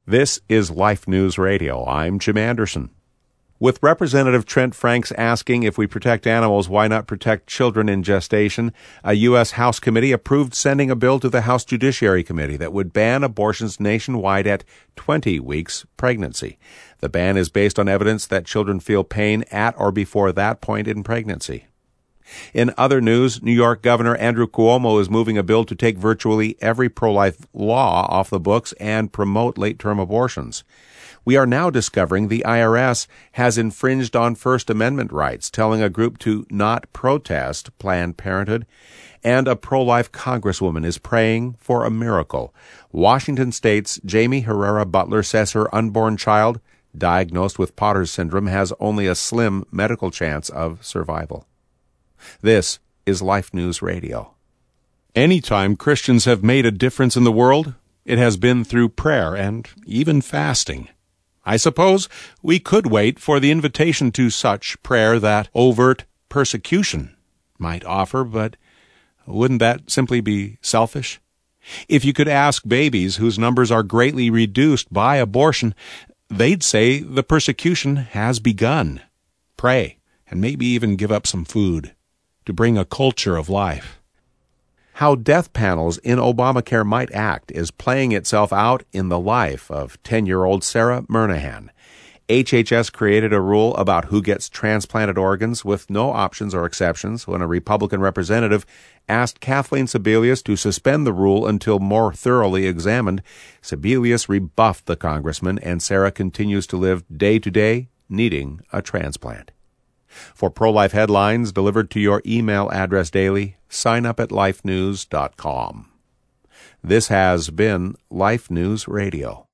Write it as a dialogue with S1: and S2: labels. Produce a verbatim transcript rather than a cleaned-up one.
S1: This is Life News Radio. I'm Jim Anderson. With Representative Trent Franks asking if we protect animals, why not protect children in gestation, a U S House committee approved sending a bill to the House Judiciary Committee that would ban abortions nationwide at twenty weeks pregnancy. The ban is based on evidence that children feel pain at or before that point in pregnancy. In other news, New York Governor Andrew Cuomo is moving a bill to take virtually every pro-life law off the books and promote late-term abortions. We are now discovering the I R S has infringed on First Amendment rights, telling a group to not protest Planned Parenthood, and a pro-life congresswoman is praying for a miracle. Washington State's Jamie Herrera Butler says her unborn child, diagnosed with Potter's syndrome, has only a slim medical chance of survival. This is Life News Radio. Anytime Christians have made a difference in the world, it has been through prayer and even fasting. I suppose we could wait for the invitation to such prayer that overt persecution might offer, but wouldn't that simply be selfish? If you could ask babies whose numbers are greatly reduced by abortion, they'd say the persecution has begun. Pray, and maybe even give up some food to bring a culture of life. How death panels in Obamacare might act is playing itself out in the life of ten-year-old Sarah Murnahan. H H S created a rule about who gets transplanted organs with no options or exceptions when a Republican representative asked Kathleen Sebelius to suspend the rule until more thoroughly examined. Sebelius rebuffed the congressman, and Sarah continues to live day to day needing a transplant. For pro-life headlines delivered to your email address daily, sign up at life news dot com. This has been Life News Radio.